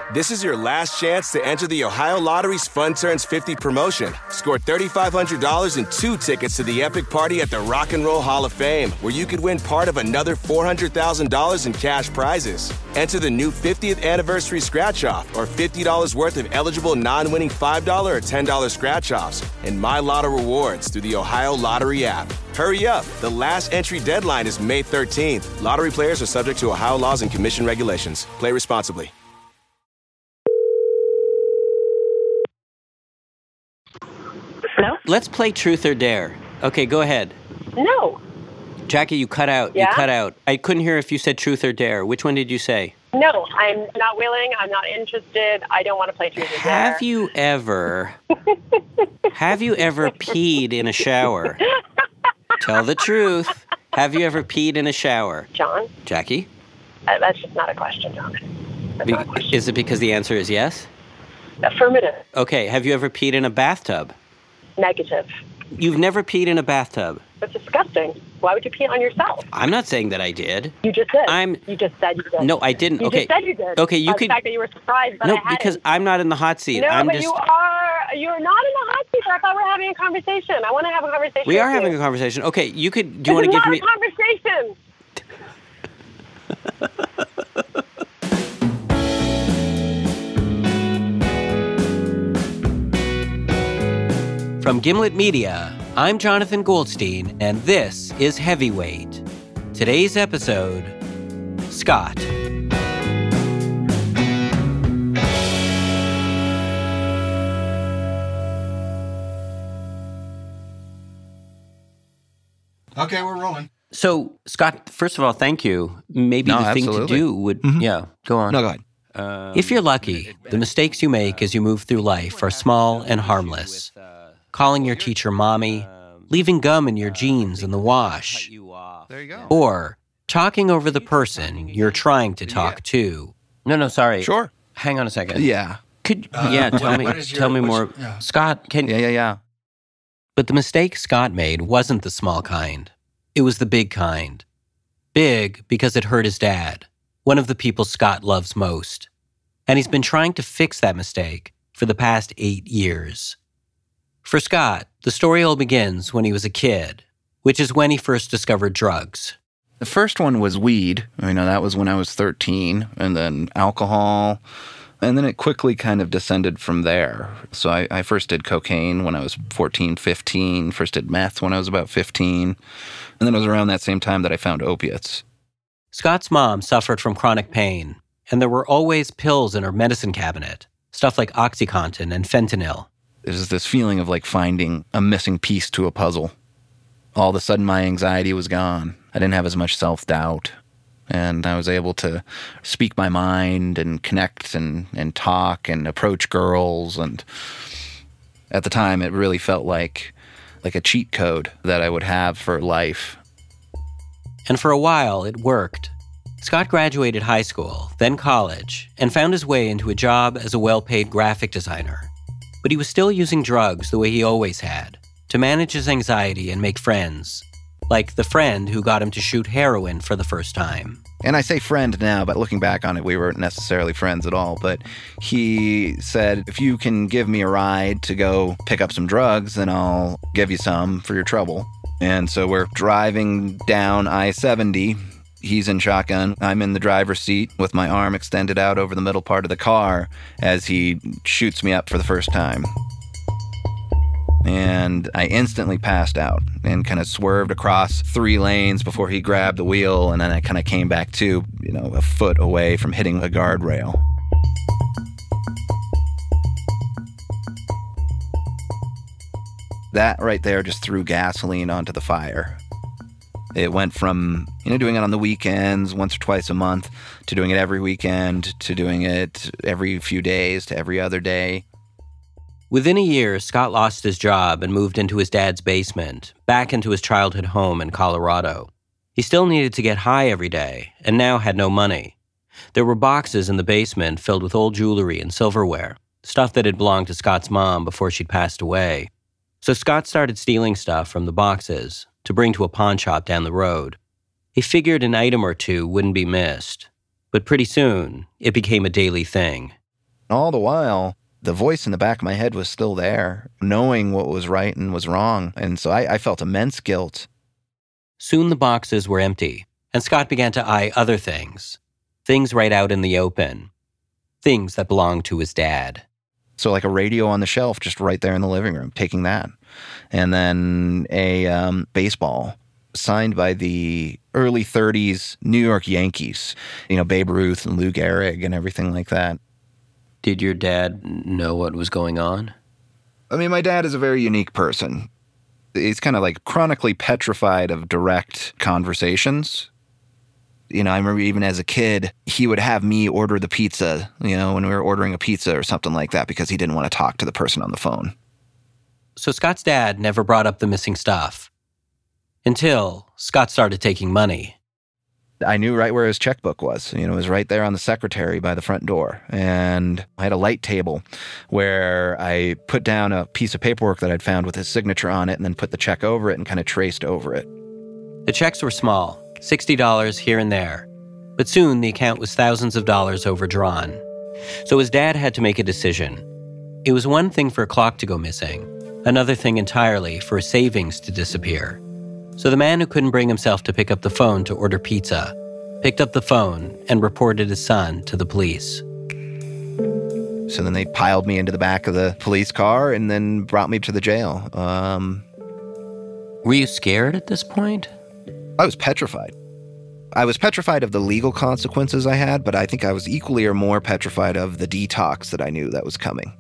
This is your last chance to enter the Ohio Lottery's Fun Turns 50 promotion. Score $3,500 and 2 tickets to the epic party at the Rock and Roll Hall of Fame, where you could win part of another $400,000 in cash prizes. Enter the new 50th anniversary scratch-off or $50 worth of eligible non-winning $5 or $10 scratch-offs and My Lotto rewards through the Ohio Lottery app. Hurry up. The last entry deadline is May 13th. Lottery players are subject to Ohio laws and commission regulations. Play responsibly. No? Let's play Truth or Dare. Okay, go ahead. No. Jackie, you cut out. Yeah? You cut out. I couldn't hear if you said Truth or Dare. Which one did you say? No, I'm not willing. I'm not interested. I don't want to play Truth or Dare. Have you ever peed in a shower? Tell the truth. Have you ever peed in a shower? John? Jackie? That's just not a question, John. That's not a question. Is it because the answer is yes? Affirmative. Okay, have you ever peed in a bathtub? Negative. You've never peed in a bathtub? That's disgusting. Why would you pee on yourself? I'm not saying that I did. You just did. You just said you did. No, I didn't. You Okay. just said you did. Okay, you The could. fact that you were surprised, but I No, hadn't. because I'm not in the hot seat. No, I'm but just. you are. You're not in the hot seat. I thought we were having a conversation. I want to have a conversation. We are with having you. a conversation. Okay, you could. Do you want to This give is me? not a conversation. From Gimlet Media, I'm Jonathan Goldstein, and this is Heavyweight. Today's episode, Scott. Okay, we're rolling. So, Scott, first of all, thank you. Maybe No, the thing to absolutely. do would... Yeah, go on. No, go ahead. If you're lucky, the mistakes you make as you move through life are small and harmless. Calling your teacher mommy, leaving gum in your jeans in the wash, There you go. or talking over the person you're trying to talk to. No, sorry. Sure. Hang on a second. Yeah. Tell me more. yeah. Scott, Yeah. But the mistake Scott made wasn't the small kind. It was the big kind. Big because it hurt his dad, one of the people Scott loves most. And he's been trying to fix that mistake for the past 8 years. For Scott, the story all begins when he was a kid, which is when he first discovered drugs. The first one was weed. That was when I was 13, and then alcohol, and then it quickly kind of descended from there. So I first did cocaine when I was 14, 15, first did meth when I was about 15, and then it was around that same time that I found opiates. Scott's mom suffered from chronic pain, and there were always pills in her medicine cabinet, stuff like OxyContin and fentanyl. There's this feeling of like finding a missing piece to a puzzle. All of a sudden, my anxiety was gone. I didn't have as much self-doubt. And I was able to speak my mind and connect and talk and approach girls. And at the time, it really felt like a cheat code that I would have for life. And for a while, it worked. Scott graduated high school, then college, and found his way into a job as a well-paid graphic designer. But he was still using drugs the way he always had, to manage his anxiety and make friends. Like the friend who got him to shoot heroin for the first time. And I say friend now, but looking back on it, we weren't necessarily friends at all. But he said, if you can give me a ride to go pick up some drugs, then I'll give you some for your trouble. And so we're driving down I-70. He's in shotgun. I'm in the driver's seat with my arm extended out over the middle part of the car as he shoots me up for the first time. And I instantly passed out and kind of swerved across 3 lanes before he grabbed the wheel, and then I kind of came back to, a foot away from hitting a guardrail. That right there just threw gasoline onto the fire. It went from, doing it on the weekends once or twice a month to doing it every weekend to doing it every few days to every other day. Within a year, Scott lost his job and moved into his dad's basement, back into his childhood home in Colorado. He still needed to get high every day, and now had no money. There were boxes in the basement filled with old jewelry and silverware, stuff that had belonged to Scott's mom before she'd passed away. So Scott started stealing stuff from the boxes to bring to a pawn shop down the road. He figured an item or two wouldn't be missed, but pretty soon, it became a daily thing. All the while, the voice in the back of my head was still there, knowing what was right and was wrong. And so I felt immense guilt. Soon the boxes were empty, and Scott began to eye other things. Things right out in the open. Things that belonged to his dad. So like a radio on the shelf just right there in the living room, taking that. And then a baseball signed by the early 30s New York Yankees. Babe Ruth and Lou Gehrig and everything like that. Did your dad know what was going on? I mean, my dad is a very unique person. He's kind of like chronically petrified of direct conversations. I remember even as a kid, he would have me order the pizza, when we were ordering a pizza or something like that, because he didn't want to talk to the person on the phone. So Scott's dad never brought up the missing stuff. Until Scott started taking money. I knew right where his checkbook was. It was right there on the secretary by the front door. And I had a light table where I put down a piece of paperwork that I'd found with his signature on it and then put the check over it and kind of traced over it. The checks were small, $60 here and there. But soon the account was thousands of dollars overdrawn. So his dad had to make a decision. It was one thing for a clock to go missing, another thing entirely for his savings to disappear. So the man who couldn't bring himself to pick up the phone to order pizza picked up the phone and reported his son to the police. So then they piled me into the back of the police car and then brought me to the jail. Were you scared at this point? I was petrified. I was petrified of the legal consequences I had, but I think I was equally or more petrified of the detox that I knew that was coming.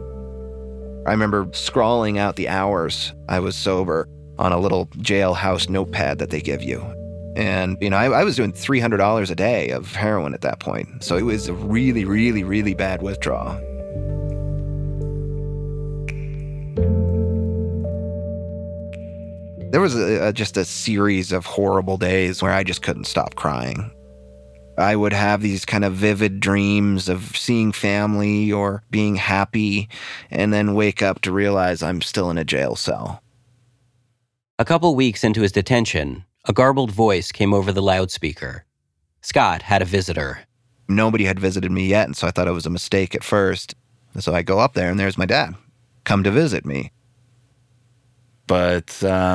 I remember scrawling out the hours I was sober on a little jailhouse notepad that they give you. And, I was doing $300 a day of heroin at that point. So it was a really, really, really bad withdrawal. There was just a series of horrible days where I just couldn't stop crying. I would have these kind of vivid dreams of seeing family or being happy, and then wake up to realize I'm still in a jail cell. A couple weeks into his detention, a garbled voice came over the loudspeaker. Scott had a visitor. Nobody had visited me yet, and so I thought it was a mistake at first. And so I go up there, and there's my dad, come to visit me. But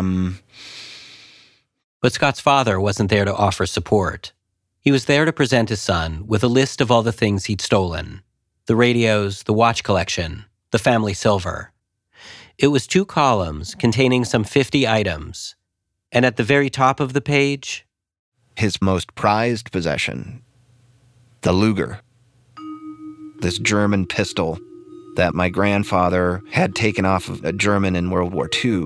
Scott's father wasn't there to offer support. He was there to present his son with a list of all the things he'd stolen. The radios, the watch collection, the family silver. It was 2 columns containing some 50 items. And at the very top of the page, his most prized possession, the Luger. This German pistol that my grandfather had taken off of a German in World War II.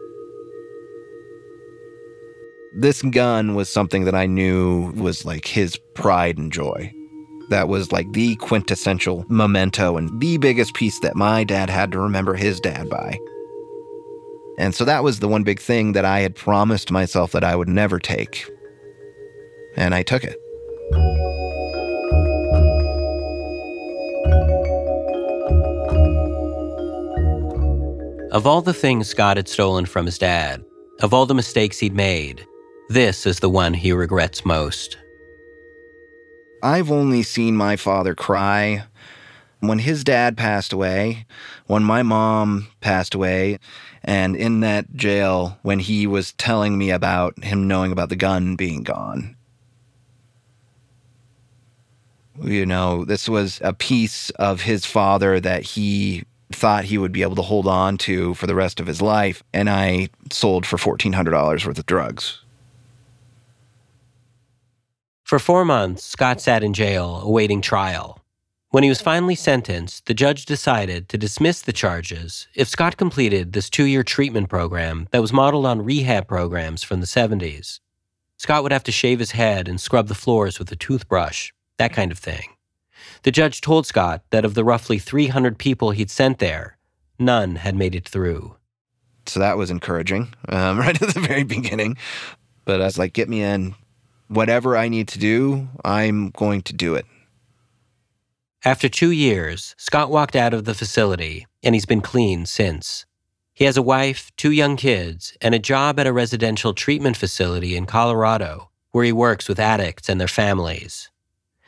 This gun was something that I knew was like his pride and joy. That was like the quintessential memento and the biggest piece that my dad had to remember his dad by. And so that was the one big thing that I had promised myself that I would never take. And I took it. Of all the things Scott had stolen from his dad, of all the mistakes he'd made, this is the one he regrets most. I've only seen my father cry when his dad passed away, when my mom passed away, and in that jail when he was telling me about him knowing about the gun being gone. This was a piece of his father that he thought he would be able to hold on to for the rest of his life, and I sold for $1,400 worth of drugs. For 4 months, Scott sat in jail awaiting trial. When he was finally sentenced, the judge decided to dismiss the charges if Scott completed this 2-year treatment program that was modeled on rehab programs from the 70s. Scott would have to shave his head and scrub the floors with a toothbrush, that kind of thing. The judge told Scott that of the roughly 300 people he'd sent there, none had made it through. So that was encouraging, right at the very beginning. But I was like, get me in. Whatever I need to do, I'm going to do it. After 2 years, Scott walked out of the facility, and he's been clean since. He has a wife, 2 young kids, and a job at a residential treatment facility in Colorado, where he works with addicts and their families.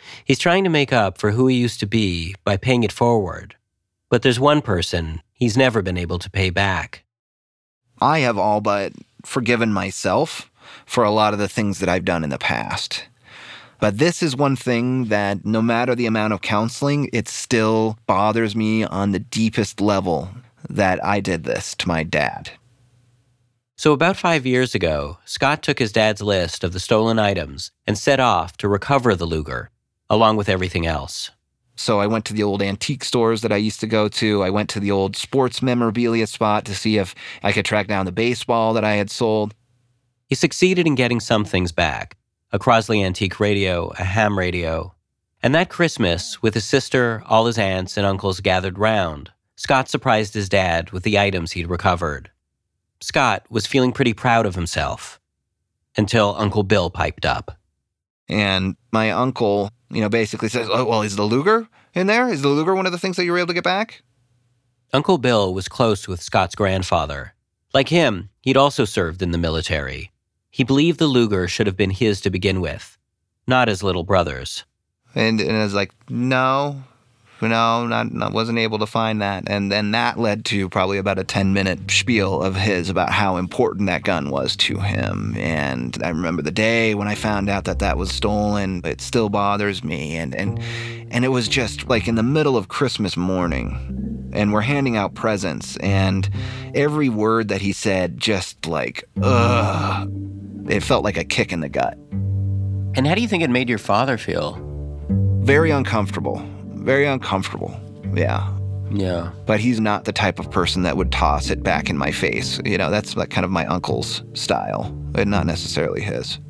He's trying to make up for who he used to be by paying it forward. But there's one person he's never been able to pay back. I have all but forgiven myself for a lot of the things that I've done in the past. But this is one thing that no matter the amount of counseling, it still bothers me on the deepest level that I did this to my dad. So about 5 years ago, Scott took his dad's list of the stolen items and set off to recover the Luger, along with everything else. So I went to the old antique stores that I used to go to. I went to the old sports memorabilia spot to see if I could track down the baseball that I had sold. He succeeded in getting some things back, a Crosley antique radio, a ham radio. And that Christmas, with his sister, all his aunts and uncles gathered round, Scott surprised his dad with the items he'd recovered. Scott was feeling pretty proud of himself, until Uncle Bill piped up. And my uncle, basically says, "Oh, well, is the Luger in there? Is the Luger one of the things that you were able to get back?" Uncle Bill was close with Scott's grandfather. Like him, he'd also served in the military. He believed the Luger should have been his to begin with, not his little brother's. And I was like, no, wasn't able to find that. And then that led to probably about a 10-minute spiel of his about how important that gun was to him. And I remember the day when I found out that was stolen. It still bothers me. And it was just like in the middle of Christmas morning, and we're handing out presents, and every word that he said just like, ugh, it felt like a kick in the gut. And how do you think it made your father feel? Very uncomfortable. Very uncomfortable, yeah. Yeah. But he's not the type of person that would toss it back in my face. That's like kind of my uncle's style, and not necessarily his.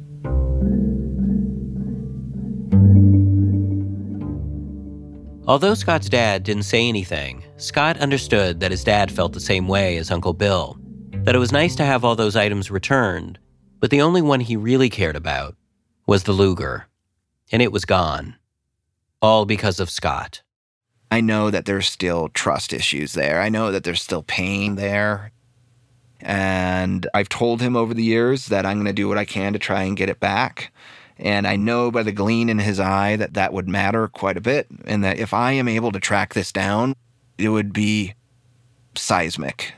Although Scott's dad didn't say anything, Scott understood that his dad felt the same way as Uncle Bill, that it was nice to have all those items returned, but the only one he really cared about was the Luger, and it was gone. All because of Scott. I know that there's still trust issues there. I know that there's still pain there. And I've told him over the years that I'm going to do what I can to try and get it back. And I know by the gleam in his eye that would matter quite a bit. And that if I am able to track this down, it would be seismic.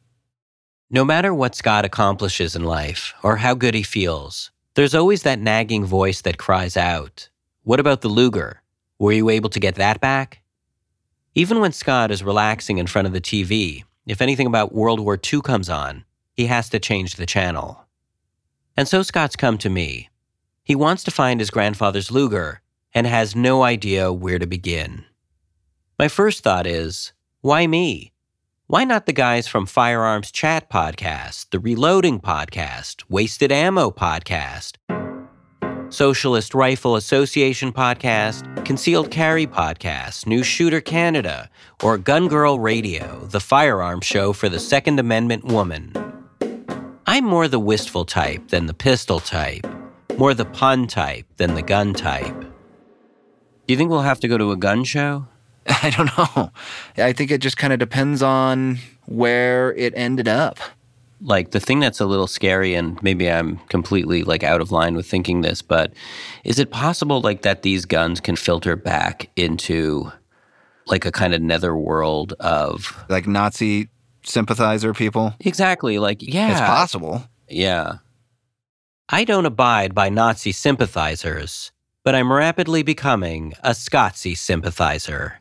No matter what Scott accomplishes in life or how good he feels, there's always that nagging voice that cries out, "What about the Luger? Were you able to get that back?" Even when Scott is relaxing in front of the TV, if anything about World War II comes on, he has to change the channel. And so Scott's come to me. He wants to find his grandfather's Luger and has no idea where to begin. My first thought is, why me? Why not the guys from Firearms Chat Podcast, the Reloading Podcast, Wasted Ammo Podcast, Socialist Rifle Association Podcast, Concealed Carry Podcast, New Shooter Canada, or Gun Girl Radio, the firearm show for the Second Amendment woman? I'm more the wistful type than the pistol type, more the pun type than the gun type. Do you think we'll have to go to a gun show? I don't know. I think it just kind of depends on where it ended up. Like, the thing that's a little scary, and maybe I'm completely, out of line with thinking this, but is it possible, that these guns can filter back into, a kind of netherworld of... Like Nazi sympathizer people? Exactly, yeah. It's possible. Yeah. I don't abide by Nazi sympathizers, but I'm rapidly becoming a Scotzi sympathizer.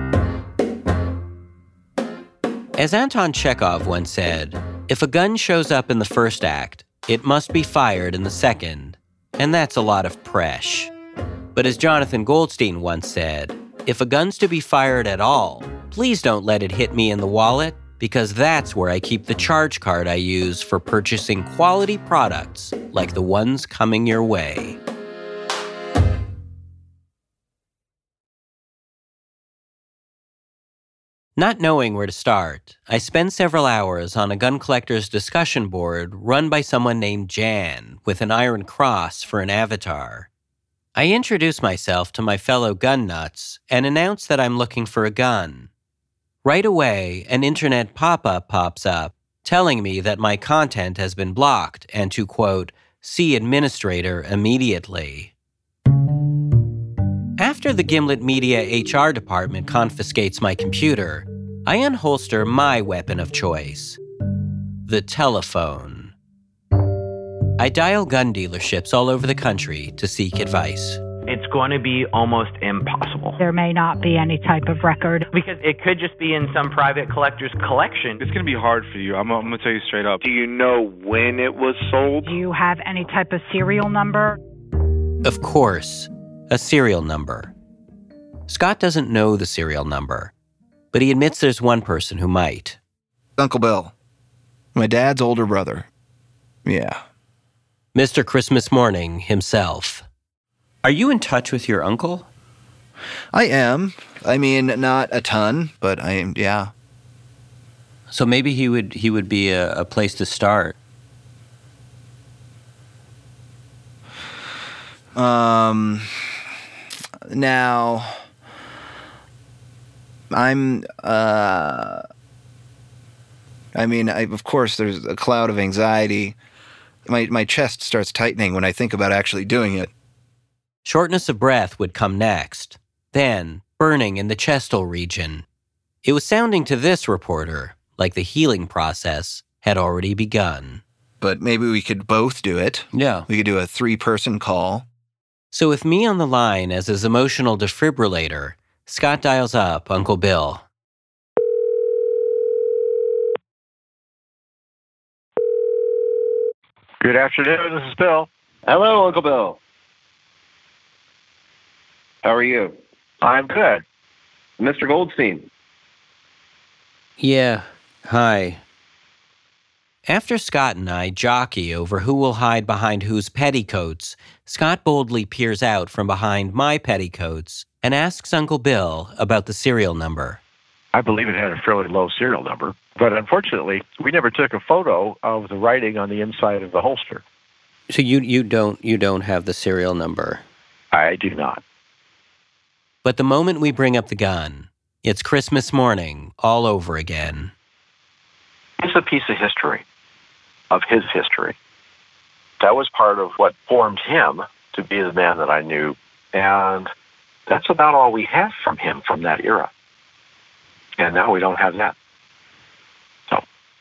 As Anton Chekhov once said, if a gun shows up in the first act, it must be fired in the second, and that's a lot of presh. But as Jonathan Goldstein once said, if a gun's to be fired at all, please don't let it hit me in the wallet, because that's where I keep the charge card I use for purchasing quality products like the ones coming your way. Not knowing where to start, I spend several hours on a gun collector's discussion board run by someone named Jan with an iron cross for an avatar. I introduce myself to my fellow gun nuts and announce that I'm looking for a gun. Right away, an internet pop-up pops up telling me that my content has been blocked and to, quote, see administrator immediately. After the Gimlet Media HR department confiscates my computer, I unholster my weapon of choice, the telephone. I dial gun dealerships all over the country to seek advice. It's going to be almost impossible. There may not be any type of record. Because it could just be in some private collector's collection. It's going to be hard for you. I'm going to tell you straight up. Do you know when it was sold? Do you have any type of serial number? Of course, a serial number. Scott doesn't know the serial number, but he admits there's one person who might. Uncle Bill. My dad's older brother. Yeah. Mr. Christmas Morning himself. Are you in touch with your uncle? I am. I mean, not a ton, but I am, yeah. So maybe he would be a place to start. Now, of course, there's a cloud of anxiety. My chest starts tightening when I think about actually doing it. Shortness of breath would come next. Then, burning in the chestal region. It was sounding to this reporter like the healing process had already begun. But maybe we could both do it. Yeah. We could do a 3-person call. So with me on the line as his emotional defibrillator, Scott dials up Uncle Bill. Good afternoon, this is Bill. Hello, Uncle Bill. How are you? I'm good. Mr. Goldstein. Yeah, hi. After Scott and I jockey over who will hide behind whose petticoats, Scott boldly peers out from behind my petticoats and asks Uncle Bill about the serial number. I believe it had a fairly low serial number, but unfortunately, we never took a photo of the writing on the inside of the holster. So you don't have the serial number? I do not. But the moment we bring up the gun, it's Christmas morning all over again. It's a piece of history, of his history. That was part of what formed him to be the man that I knew. And that's about all we have from him from that era. And now we don't have that. So.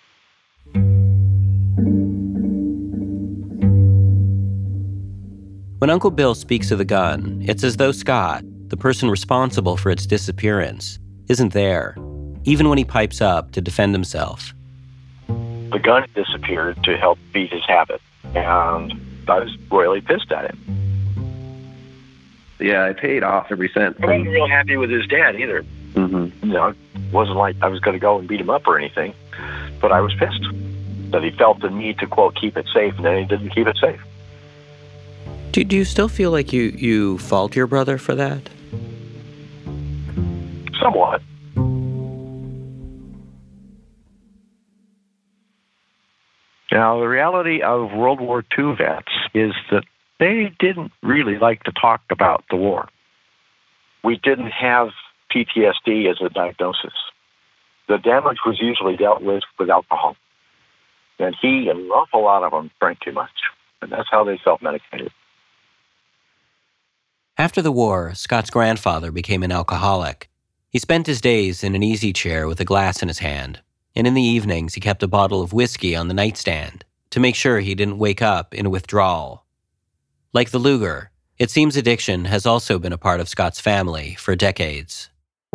When Uncle Bill speaks of the gun, it's as though Scott, the person responsible for its disappearance, isn't there, even when he pipes up to defend himself. The gun disappeared to help beat his habit, and I was royally pissed at him. Yeah, I paid off every cent. I wasn't real happy with his dad either. Mm-hmm. You know, it wasn't like I was going to go and beat him up or anything, but I was pissed that he felt the need to, quote, keep it safe, and then he didn't keep it safe. Do you still feel like you fault your brother for that? Somewhat. Now, the reality of World War II vets is that they didn't really like to talk about the war. We didn't have PTSD as a diagnosis. The damage was usually dealt with alcohol. And he and an awful lot of them drank too much. And that's how they self-medicated. After the war, Scott's grandfather became an alcoholic. He spent his days in an easy chair with a glass in his hand, and in the evenings he kept a bottle of whiskey on the nightstand to make sure he didn't wake up in a withdrawal. Like the Luger, it seems addiction has also been a part of Scott's family for decades.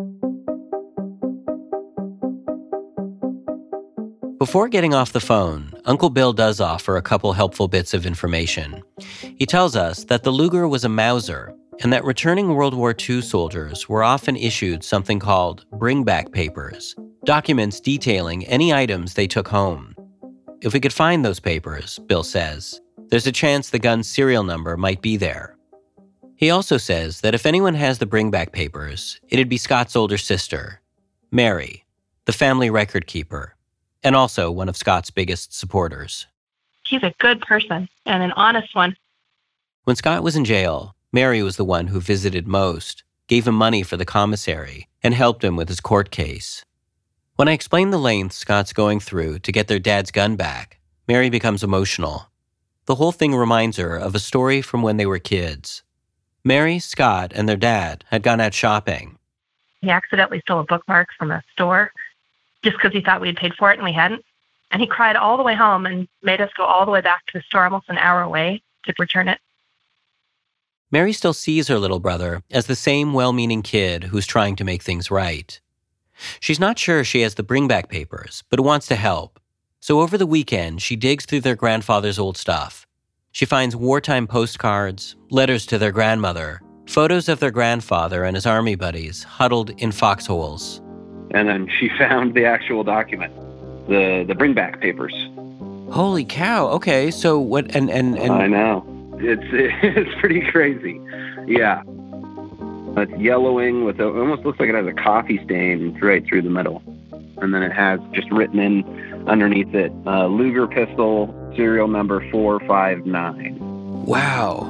Before getting off the phone, Uncle Bill does offer a couple helpful bits of information. He tells us that the Luger was a Mauser, and that returning World War II soldiers were often issued something called bring-back papers, documents detailing any items they took home. If we could find those papers, Bill says, there's a chance the gun's serial number might be there. He also says that if anyone has the bring-back papers, it'd be Scott's older sister, Mary, the family record keeper, and also one of Scott's biggest supporters. He's a good person and an honest one. When Scott was in jail, Mary was the one who visited most, gave him money for the commissary, and helped him with his court case. When I explain the lengths Scott's going through to get their dad's gun back, Mary becomes emotional. The whole thing reminds her of a story from when they were kids. Mary, Scott, and their dad had gone out shopping. He accidentally stole a bookmark from a store just because he thought we had paid for it and we hadn't. And he cried all the way home and made us go all the way back to the store almost an hour away to return it. Mary still sees her little brother as the same well-meaning kid who's trying to make things right. She's not sure she has the bring-back papers, but wants to help. So over the weekend, she digs through their grandfather's old stuff. She finds wartime postcards, letters to their grandmother, photos of their grandfather and his army buddies huddled in foxholes. And then she found the actual document, the bring-back papers. Holy cow. Okay, so what, and I know. It's pretty crazy. Yeah. It's yellowing with it almost looks like it has a coffee stain right through the middle. And then it has just written in underneath it, Luger pistol, serial number 459. Wow.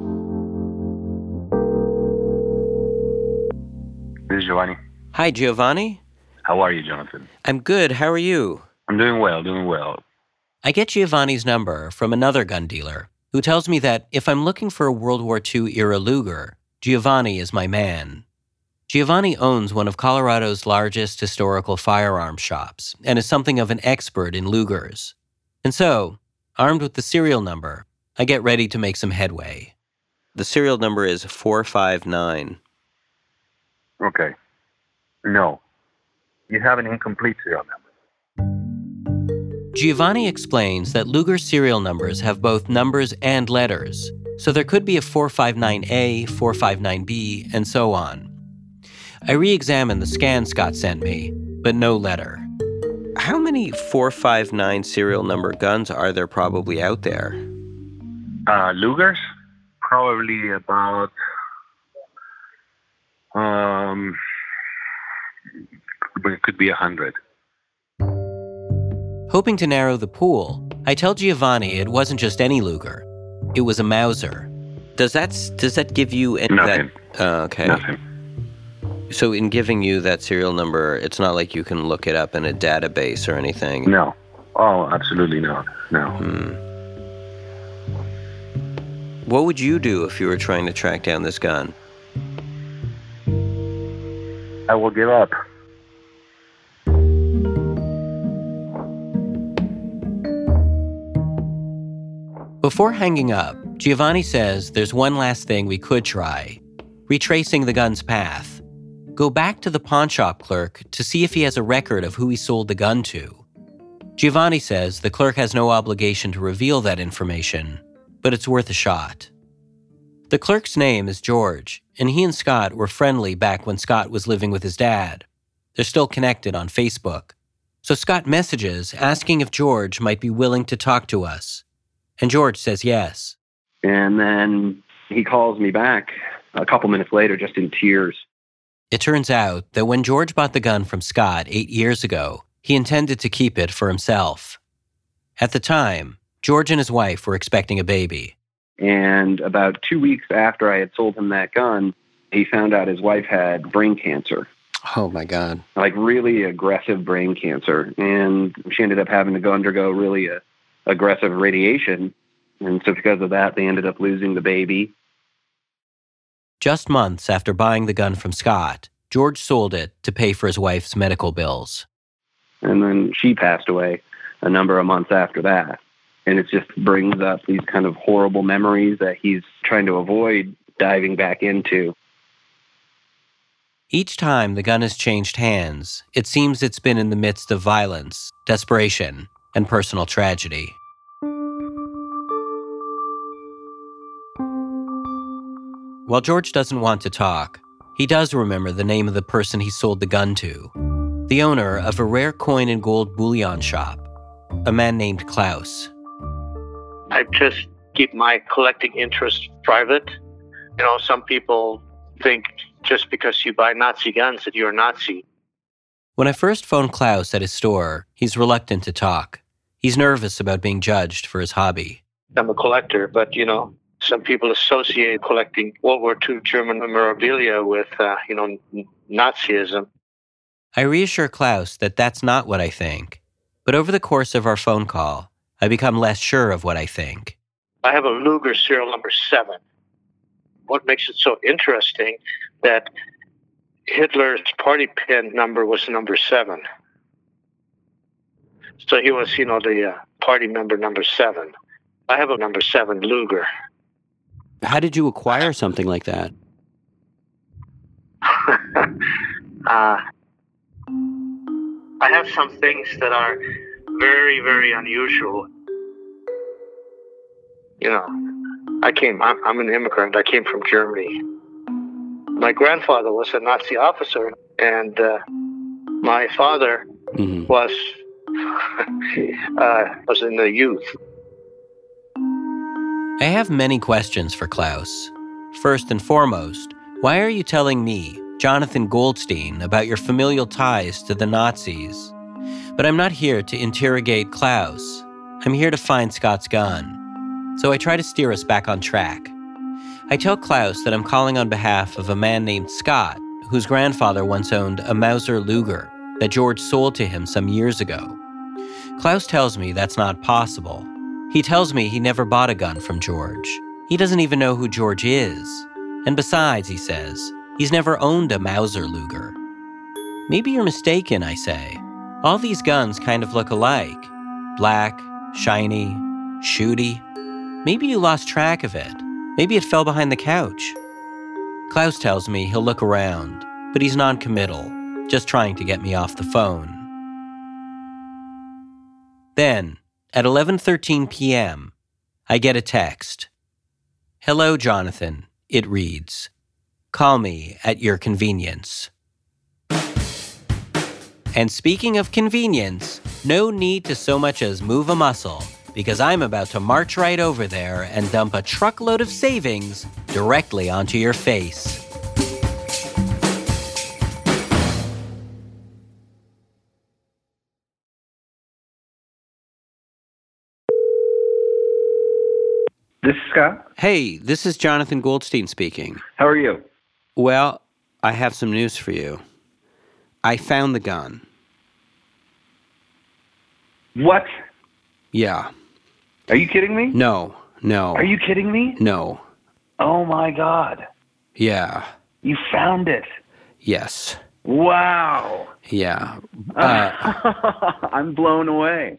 This is Giovanni. Hi, Giovanni. How are you, Jonathan? I'm good. How are you? I'm doing well. I get Giovanni's number from another gun dealer who tells me that if I'm looking for a World War II-era Luger, Giovanni is my man. Giovanni owns one of Colorado's largest historical firearms shops and is something of an expert in Lugers. And so, armed with the serial number, I get ready to make some headway. The serial number is 459. Okay. No. You have an incomplete serial number. Giovanni explains that Luger serial numbers have both numbers and letters, so there could be a 459A, 459B, and so on. I re-examined the scan Scott sent me, but no letter. How many 459 serial number guns are there probably out there? Lugers? Probably about... it could be 100. Hoping to narrow the pool, I tell Giovanni it wasn't just any Luger. It was a Mauser. Does that give you any... Nothing. Okay. Nothing. So in giving you that serial number, it's not like you can look it up in a database or anything? No. Oh, absolutely not. No. What would you do if you were trying to track down this gun? I will give up. Before hanging up, Giovanni says there's one last thing we could try, retracing the gun's path. Go back to the pawnshop clerk to see if he has a record of who he sold the gun to. Giovanni says the clerk has no obligation to reveal that information, but it's worth a shot. The clerk's name is George, and he and Scott were friendly back when Scott was living with his dad. They're still connected on Facebook. So Scott messages asking if George might be willing to talk to us. And George says yes. And then he calls me back a couple minutes later, just in tears. It turns out that when George bought the gun from Scott 8 years ago, he intended to keep it for himself. At the time, George and his wife were expecting a baby. And about 2 weeks after I had sold him that gun, he found out his wife had brain cancer. Oh, my God. Like really aggressive brain cancer. And she ended up having to go undergo really aggressive radiation. And so because of that, they ended up losing the baby. Just months after buying the gun from Scott, George sold it to pay for his wife's medical bills. And then she passed away a number of months after that. And it just brings up these kind of horrible memories that he's trying to avoid diving back into. Each time the gun has changed hands, it seems it's been in the midst of violence, desperation, and personal tragedy. While George doesn't want to talk, he does remember the name of the person he sold the gun to, the owner of a rare coin and gold bullion shop, a man named Klaus. I just keep my collecting interest private. You know, some people think just because you buy Nazi guns that you're a Nazi. When I first phoned Klaus at his store, he's reluctant to talk. He's nervous about being judged for his hobby. I'm a collector, but, you know, some people associate collecting World War II German memorabilia with, Nazism. I reassure Klaus that that's not what I think. But over the course of our phone call, I become less sure of what I think. I have a Luger serial number 7. what makes it so interesting that Hitler's party pin number was number 7. So he was, the party member number 7. I have a number 7 Luger. How did you acquire something like that? I have some things that are very, very unusual. I'm an immigrant. I came from Germany. My grandfather was a Nazi officer, and my father was in the youth. I have many questions for Klaus. First and foremost, why are you telling me, Jonathan Goldstein, about your familial ties to the Nazis? But I'm not here to interrogate Klaus. I'm here to find Scott's gun. So I try to steer us back on track. I tell Klaus that I'm calling on behalf of a man named Scott, whose grandfather once owned a Mauser Luger that George sold to him some years ago. Klaus tells me that's not possible. He tells me he never bought a gun from George. He doesn't even know who George is. And besides, he says, he's never owned a Mauser Luger. Maybe you're mistaken, I say. All these guns kind of look alike. Black, shiny, shooty. Maybe you lost track of it. Maybe it fell behind the couch. Klaus tells me he'll look around, but he's non-committal, just trying to get me off the phone. Then, at 11:13 p.m., I get a text. "Hello, Jonathan," it reads. "Call me at your convenience." And speaking of convenience, no need to so much as move a muscle, because I'm about to march right over there and dump a truckload of savings directly onto your face. This is Scott. Hey, this is Jonathan Goldstein speaking. How are you? Well, I have some news for you. I found the gun. What? Yeah. Are you kidding me? No. Are you kidding me? No. Oh my God. Yeah. You found it. Yes. Wow. Yeah. I'm blown away.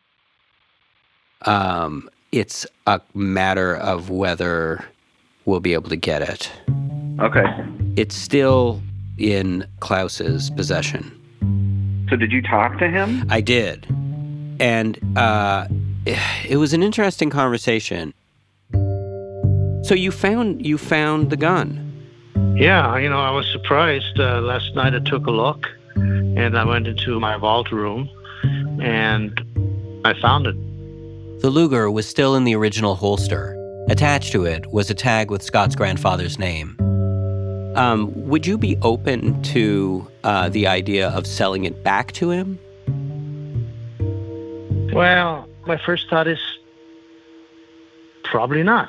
It's a matter of whether we'll be able to get it. Okay. It's still in Klaus's possession. So did you talk to him? I did. And it was an interesting conversation. So you found the gun. Yeah, I was surprised. Last night I took a look, and I went into my vault room, and I found it. The Luger was still in the original holster. Attached to it was a tag with Scott's grandfather's name. Would you be open to the idea of selling it back to him? Well, my first thought is probably not.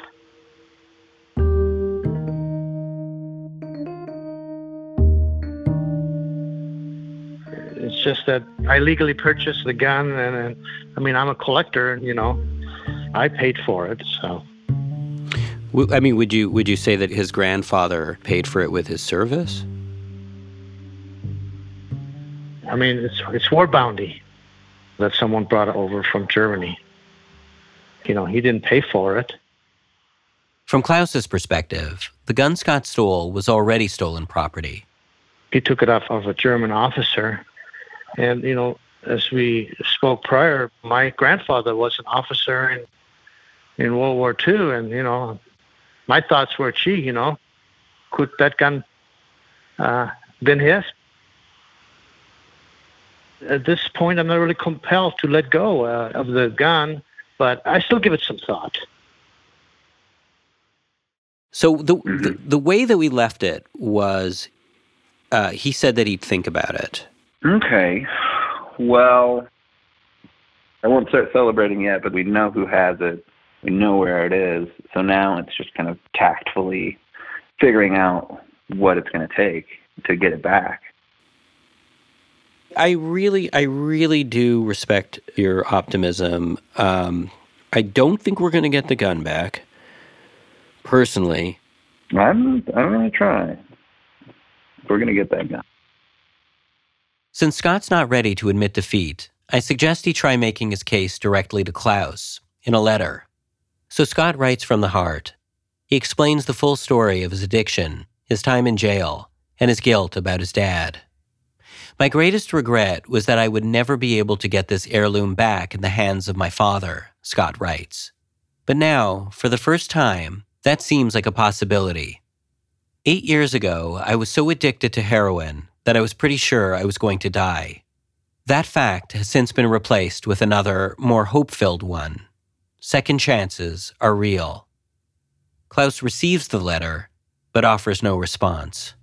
It's just that I legally purchased the gun, and I'm a collector, I paid for it, so. Would you say that his grandfather paid for it with his service? It's war bounty that someone brought over from Germany. He didn't pay for it. From Klaus's perspective, the gun Scott stole was already stolen property. He took it off of a German officer. And, as we spoke prior, my grandfather was an officer in World War II. And, my thoughts were, could that gun been his? At this point, I'm not really compelled to let go of the gun, but I still give it some thought. So the way that we left it was he said that he'd think about it. Okay. Well, I won't start celebrating yet, but we know who has it. We know where it is. So now it's just kind of tactfully figuring out what it's going to take to get it back. I really do respect your optimism. I don't think we're going to get the gun back, personally. I'm going to try. We're going to get that gun. Since Scott's not ready to admit defeat, I suggest he try making his case directly to Klaus, in a letter. So Scott writes from the heart. He explains the full story of his addiction, his time in jail, and his guilt about his dad. My greatest regret was that I would never be able to get this heirloom back in the hands of my father, Scott writes. But now, for the first time, that seems like a possibility. 8 years ago, I was so addicted to heroin that I was pretty sure I was going to die. That fact has since been replaced with another, more hope-filled one. Second chances are real. Klaus receives the letter, but offers no response.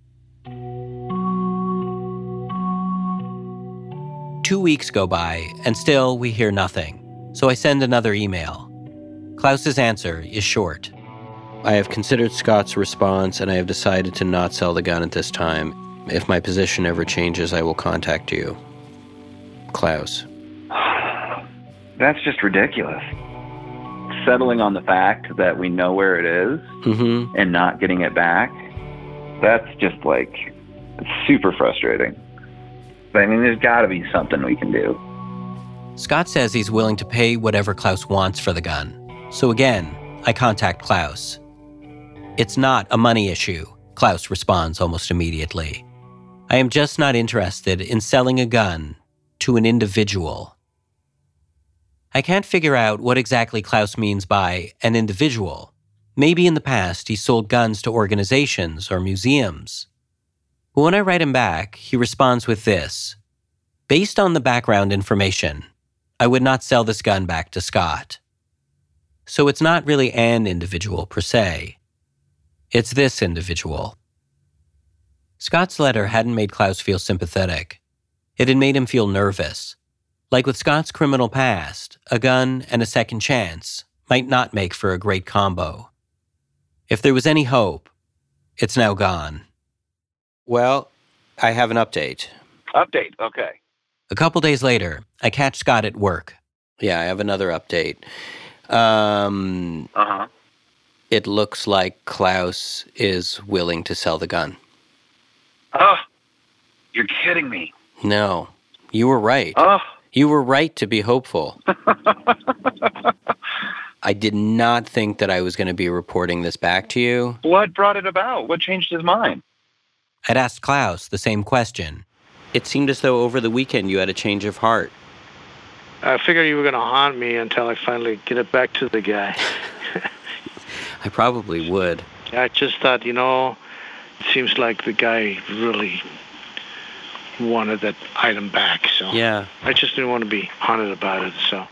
2 weeks go by, and still we hear nothing, so I send another email. Klaus's answer is short. I have considered Scott's response, and I have decided to not sell the gun at this time. If my position ever changes, I will contact you. Klaus. That's just ridiculous. Settling on the fact that we know where it is and not getting it back, that's just like super frustrating. But I mean, there's got to be something we can do. Scott says he's willing to pay whatever Klaus wants for the gun. So again, I contact Klaus. It's not a money issue, Klaus responds almost immediately. I am just not interested in selling a gun to an individual. I can't figure out what exactly Klaus means by an individual. Maybe in the past he sold guns to organizations or museums. But when I write him back, he responds with this. Based on the background information, I would not sell this gun back to Scott. So it's not really an individual per se. It's this individual. Scott's letter hadn't made Klaus feel sympathetic. It had made him feel nervous. Like with Scott's criminal past, a gun and a second chance might not make for a great combo. If there was any hope, it's now gone. Well, I have an update. Update, okay. A couple days later, I catch Scott at work. Yeah, I have another update. It looks like Klaus is willing to sell the gun. Oh, you're kidding me. No, you were right. Oh. You were right to be hopeful. I did not think that I was going to be reporting this back to you. What brought it about? What changed his mind? I'd asked Klaus the same question. It seemed as though over the weekend you had a change of heart. I figured you were going to haunt me until I finally get it back to the guy. I probably would. I just thought, it seems like the guy really wanted that item back, so yeah. I just didn't want to be haunted about it, so.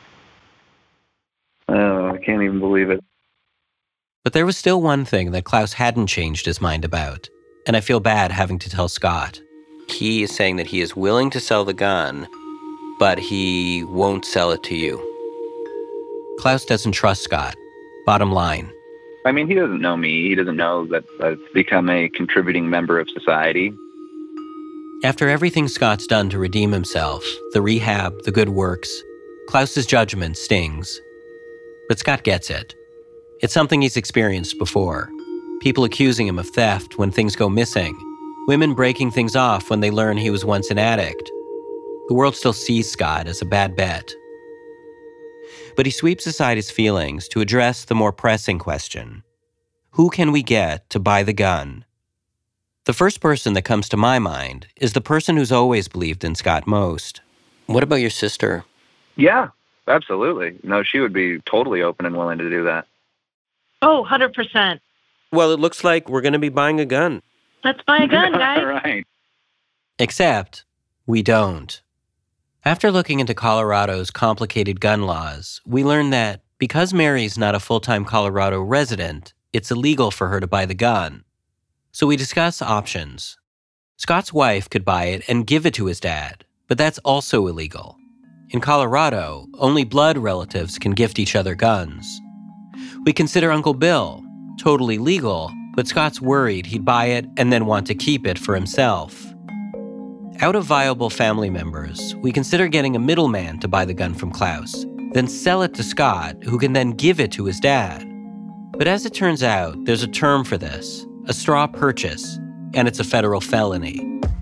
Oh, I can't even believe it. But there was still one thing that Klaus hadn't changed his mind about, and I feel bad having to tell Scott. He is saying that he is willing to sell the gun, but he won't sell it to you. Klaus doesn't trust Scott. Bottom line. I mean, he doesn't know me. He doesn't know that I've become a contributing member of society. After everything Scott's done to redeem himself, the rehab, the good works, Klaus's judgment stings. But Scott gets it. It's something he's experienced before. People accusing him of theft when things go missing. Women breaking things off when they learn he was once an addict. The world still sees Scott as a bad bet. But he sweeps aside his feelings to address the more pressing question. Who can we get to buy the gun? The first person that comes to my mind is the person who's always believed in Scott most. What about your sister? Yeah, absolutely. No, she would be totally open and willing to do that. Oh, 100%. Well, it looks like we're going to be buying a gun. Let's buy a gun, guys. Right. Except, we don't. After looking into Colorado's complicated gun laws, we learned that because Mary's not a full-time Colorado resident, it's illegal for her to buy the gun. So we discuss options. Scott's wife could buy it and give it to his dad, but that's also illegal. In Colorado, only blood relatives can gift each other guns. We consider Uncle Bill, totally legal, but Scott's worried he'd buy it and then want to keep it for himself. Out of viable family members, we consider getting a middleman to buy the gun from Klaus, then sell it to Scott, who can then give it to his dad. But as it turns out, there's a term for this, a straw purchase, and it's a federal felony.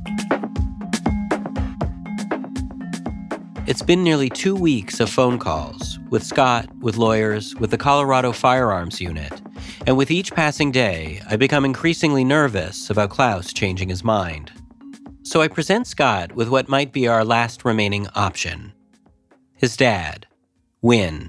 It's been nearly 2 weeks of phone calls with Scott, with lawyers, with the Colorado Firearms Unit, and with each passing day, I become increasingly nervous about Klaus changing his mind. So I present Scott with what might be our last remaining option. His dad, Win.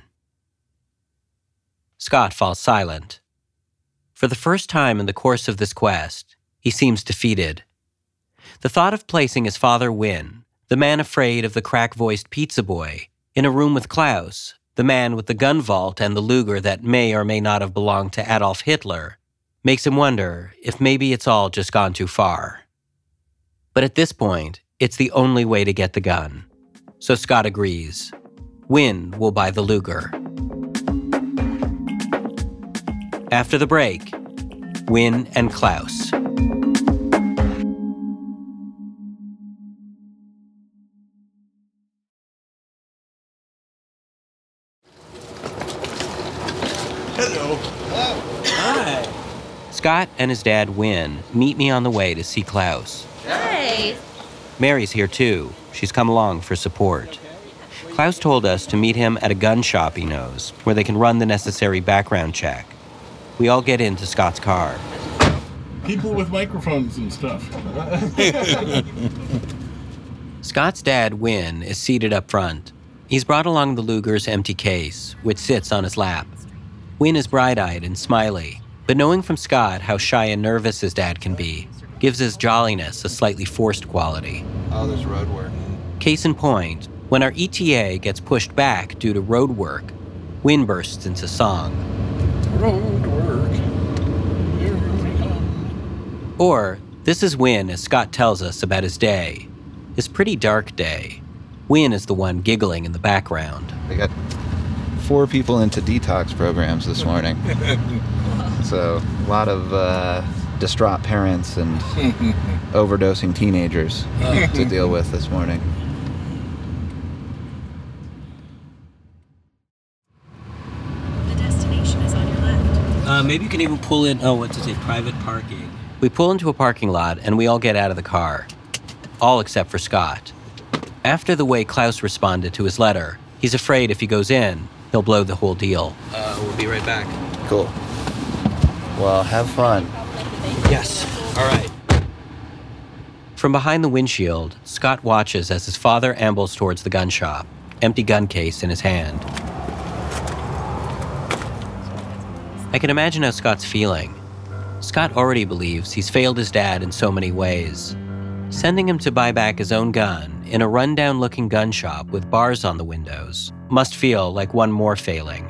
Scott falls silent. For the first time in the course of this quest, he seems defeated. The thought of placing his father, Win, the man afraid of the crack-voiced pizza boy, in a room with Klaus, the man with the gun vault and the Luger that may or may not have belonged to Adolf Hitler, makes him wonder if maybe it's all just gone too far. But at this point, it's the only way to get the gun. So Scott agrees. Win will buy the Luger. After the break, Win and Klaus. Hello. Hi. Scott and his dad, Win, meet me on the way to see Klaus. Hi. Mary's here too. She's come along for support. Klaus told us to meet him at a gun shop he knows, where they can run the necessary background check. We all get into Scott's car. People with microphones and stuff. Scott's dad, Win, is seated up front. He's brought along the Luger's empty case, which sits on his lap. Win is bright-eyed and smiley, but knowing from Scott how shy and nervous his dad can be, gives his jolliness a slightly forced quality. Oh, there's road work. Case in point, when our ETA gets pushed back due to road work, Win bursts into song. Road work. Here we come. Or, this is Win as Scott tells us about his day. His pretty dark day. Win is the one giggling in the background. They got 4 people into detox programs this morning. So, a lot of distraught parents and overdosing teenagers to deal with this morning. The destination is on your left. Maybe you can even pull in, private parking. We pull into a parking lot and we all get out of the car. All except for Scott. After the way Klaus responded to his letter, he's afraid if he goes in, he'll blow the whole deal. We'll be right back. Cool. Well, have fun. Yes. All right. From behind the windshield, Scott watches as his father ambles towards the gun shop, empty gun case in his hand. I can imagine how Scott's feeling. Scott already believes he's failed his dad in so many ways. Sending him to buy back his own gun in a rundown-looking gun shop with bars on the windows must feel like one more failing.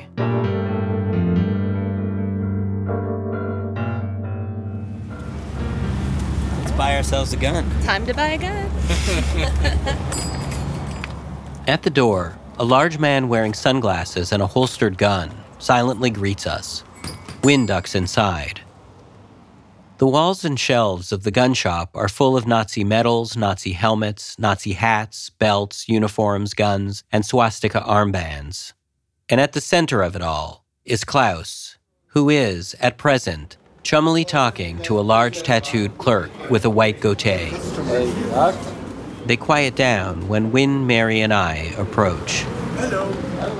Let's buy ourselves a gun. Time to buy a gun. At the door, a large man wearing sunglasses and a holstered gun silently greets us. Win ducks inside. The walls and shelves of the gun shop are full of Nazi medals, Nazi helmets, Nazi hats, belts, uniforms, guns, and swastika armbands. And at the center of it all is Klaus, who is, at present, chummily talking to a large tattooed clerk with a white goatee. They quiet down when Win, Mary, and I approach. Hello.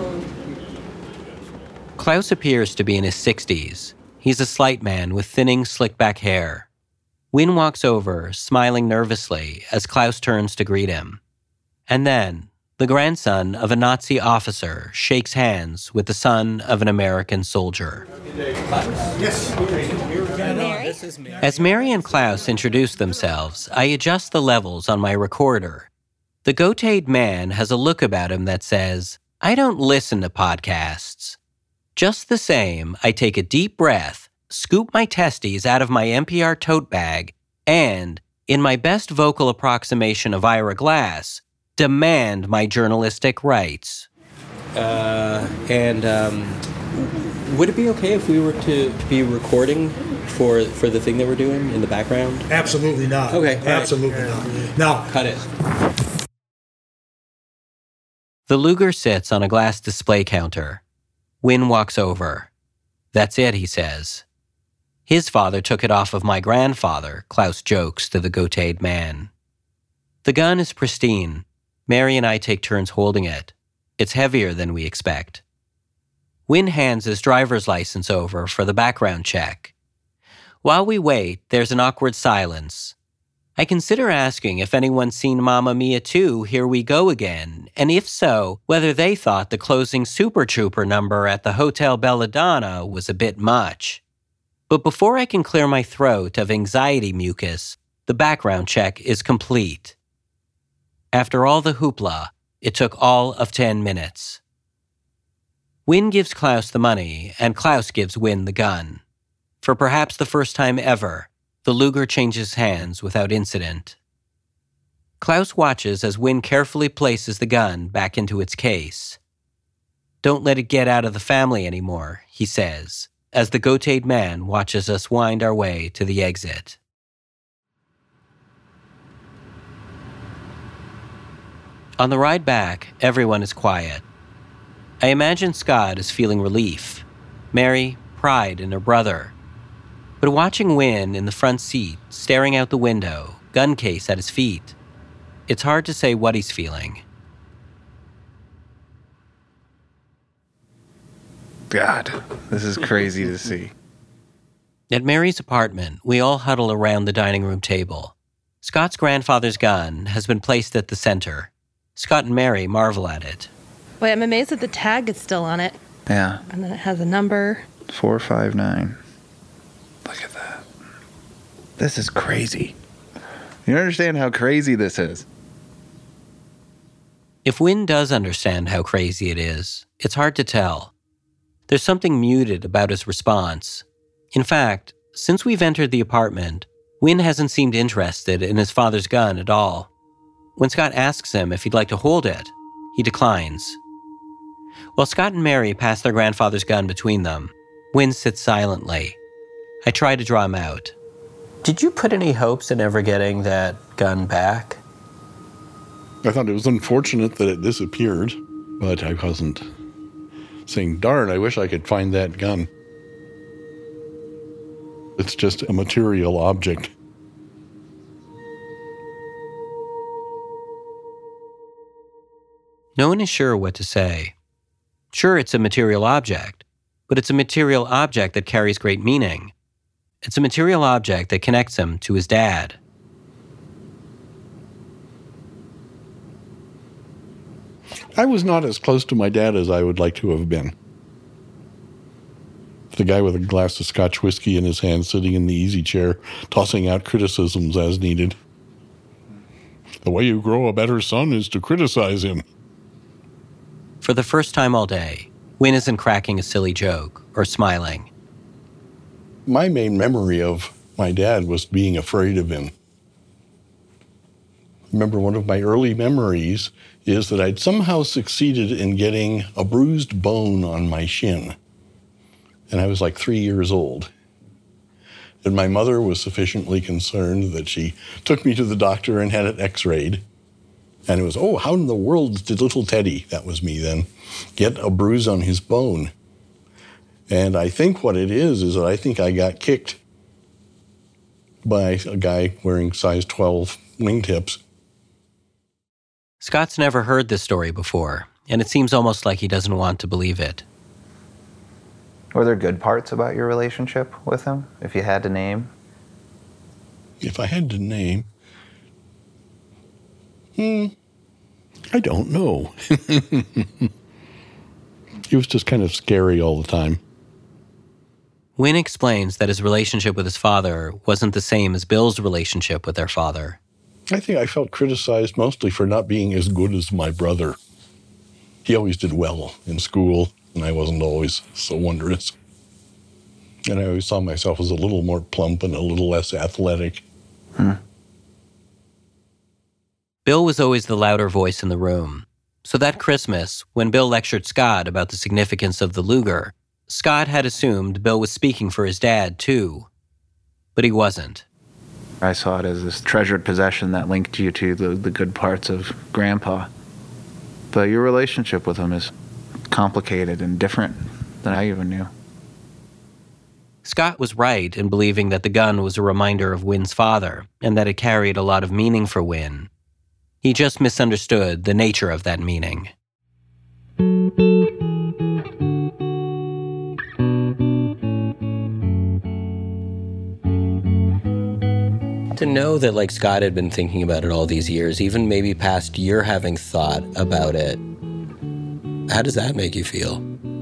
Klaus appears to be in his 60s. He's a slight man with thinning, slick-back hair. Win walks over, smiling nervously as Klaus turns to greet him. And then, the grandson of a Nazi officer shakes hands with the son of an American soldier. Yes. Mary? As Mary and Klaus introduce themselves, I adjust the levels on my recorder. The goateed man has a look about him that says, I don't listen to podcasts. Just the same, I take a deep breath, scoop my testes out of my NPR tote bag, and, in my best vocal approximation of Ira Glass, demand my journalistic rights. Would it be okay if we were to be recording for the thing that we're doing in the background? Absolutely not. Okay. Absolutely not. Now, cut it. The Luger sits on a glass display counter. Win walks over. That's it, he says. His father took it off of my grandfather, Klaus jokes to the Gotayed man. The gun is pristine. Mary and I take turns holding it. It's heavier than we expect. Wynn hands his driver's license over for the background check. While we wait, there's an awkward silence. I consider asking if anyone's seen Mamma Mia 2, Here We Go Again, and if so, whether they thought the closing Super Trooper number at the Hotel Belladonna was a bit much. But before I can clear my throat of anxiety mucus, the background check is complete. After all the hoopla, it took all of 10 minutes. Wynn gives Klaus the money, and Klaus gives Wynn the gun. For perhaps the first time ever, the Luger changes hands without incident. Klaus watches as Wynn carefully places the gun back into its case. Don't let it get out of the family anymore, he says, as the Gotayed man watches us wind our way to the exit. On the ride back, everyone is quiet. I imagine Scott is feeling relief, Mary, pride in her brother. But watching Wynn in the front seat, staring out the window, gun case at his feet, it's hard to say what he's feeling. God, this is crazy to see. At Mary's apartment, we all huddle around the dining room table. Scott's grandfather's gun has been placed at the center. Scott and Mary marvel at it. Wait, I'm amazed that the tag is still on it. Yeah. And then it has a number. 459. Look at that. This is crazy. You understand how crazy this is? If Wynn does understand how crazy it is, it's hard to tell. There's something muted about his response. In fact, since we've entered the apartment, Wynn hasn't seemed interested in his father's gun at all. When Scott asks him if he'd like to hold it, he declines. While Scott and Mary pass their grandfather's gun between them, Wynn sits silently. I try to draw him out. Did you put any hopes in ever getting that gun back? I thought it was unfortunate that it disappeared, but I wasn't saying, darn, I wish I could find that gun. It's just a material object. No one is sure what to say. Sure, it's a material object, but it's a material object that carries great meaning. It's a material object that connects him to his dad. I was not as close to my dad as I would like to have been. The guy with a glass of Scotch whiskey in his hand, sitting in the easy chair, tossing out criticisms as needed. The way you grow a better son is to criticize him. For the first time all day, Wynn isn't cracking a silly joke or smiling. My main memory of my dad was being afraid of him. Remember, one of my early memories is that I'd somehow succeeded in getting a bruised bone on my shin. And I was like 3 years old. And my mother was sufficiently concerned that she took me to the doctor and had it x-rayed. And it was, oh, how in the world did little Teddy, that was me then, get a bruise on his bone? And I think what it is that I think I got kicked by a guy wearing size 12 wingtips. Scott's never heard this story before, and it seems almost like he doesn't want to believe it. Were there good parts about your relationship with him, if you had to name? If I had to name, I don't know. He was just kind of scary all the time. Wynn explains that his relationship with his father wasn't the same as Bill's relationship with their father. I think I felt criticized mostly for not being as good as my brother. He always did well in school, and I wasn't always so wondrous. And I always saw myself as a little more plump and a little less athletic. Bill was always the louder voice in the room. So that Christmas, when Bill lectured Scott about the significance of the Luger, Scott had assumed Bill was speaking for his dad, too. But he wasn't. I saw it as this treasured possession that linked you to the good parts of Grandpa. But your relationship with him is complicated and different than I even knew. Scott was right in believing that the gun was a reminder of Wynn's father and that it carried a lot of meaning for Wynn. He just misunderstood the nature of that meaning. To know that Scott had been thinking about it all these years, even maybe past your having thought about it, how does that make you feel?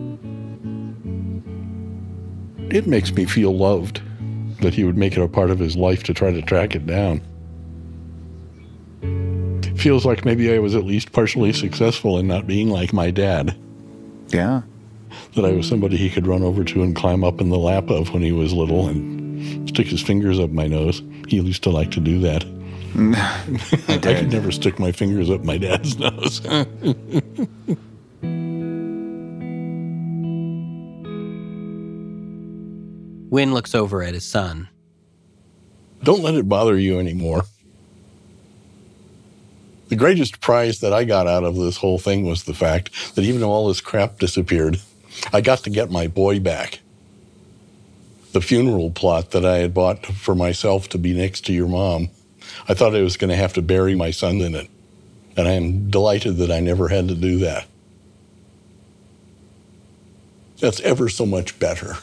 It makes me feel loved that he would make it a part of his life to try to track it down. It feels like maybe I was at least partially successful in not being like my dad. Yeah. That I was somebody he could run over to and climb up in the lap of when he was little and stick his fingers up my nose. He used to like to do that. I could never stick my fingers up my dad's nose. Wynn looks over at his son. Don't let it bother you anymore. The greatest prize that I got out of this whole thing was the fact that even though all this crap disappeared, I got to get my boy back. The funeral plot that I had bought for myself to be next to your mom, I thought I was going to have to bury my son in it. And I am delighted that I never had to do that. That's ever so much better.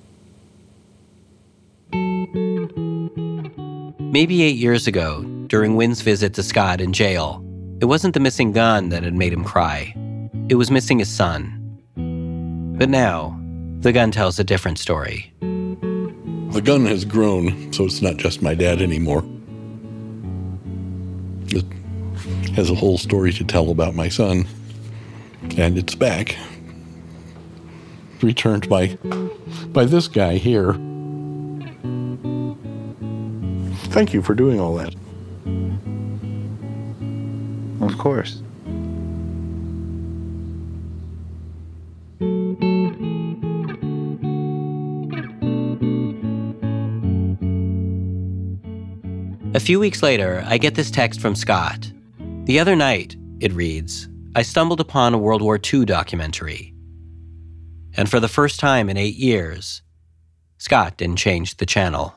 Maybe 8 years ago, during Wynn's visit to Scott in jail, it wasn't the missing gun that had made him cry. It was missing his son. But now, the gun tells a different story. The gun has grown, so it's not just my dad anymore. It has a whole story to tell about my son. And it's back. Returned by this guy here. Thank you for doing all that. Of course. A few weeks later, I get this text from Scott. The other night, it reads, I stumbled upon a World War II documentary. And for the first time in 8 years, Scott didn't change the channel.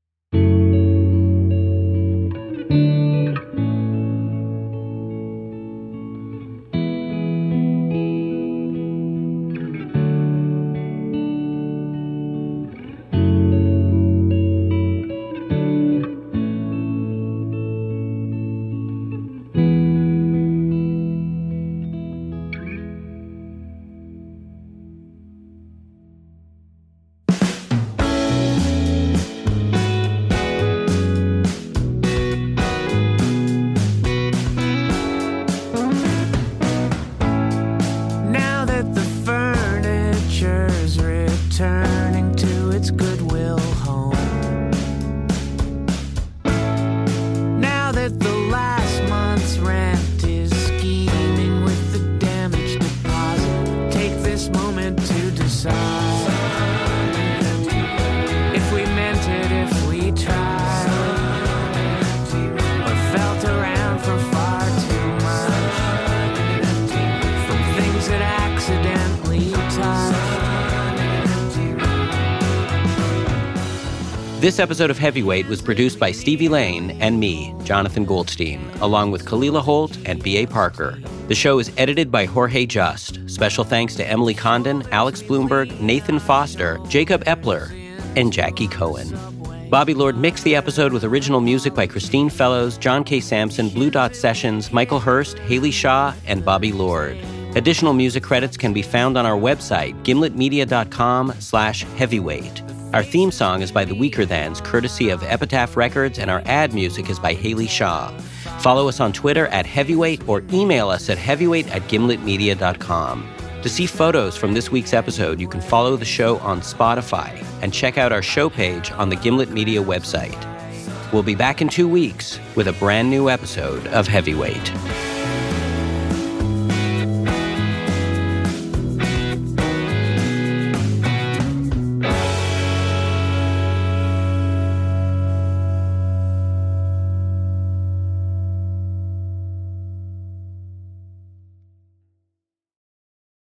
This episode of Heavyweight was produced by Stevie Lane and me, Jonathan Goldstein, along with Kalila Holt and B.A. Parker. The show is edited by Jorge Just. Special thanks to Emily Condon, Alex Bloomberg, Nathan Foster, Jacob Epler, and Jackie Cohen. Bobby Lord mixed the episode with original music by Christine Fellows, John K. Sampson, Blue Dot Sessions, Michael Hurst, Haley Shaw, and Bobby Lord. Additional music credits can be found on our website, gimletmedia.com/heavyweight. Our theme song is by The Weaker Thans, courtesy of Epitaph Records, and our ad music is by Haley Shaw. Follow us on Twitter @Heavyweight or email us at heavyweight@gimletmedia.com. To see photos from this week's episode, you can follow the show on Spotify and check out our show page on the Gimlet Media website. We'll be back in 2 weeks with a brand new episode of Heavyweight.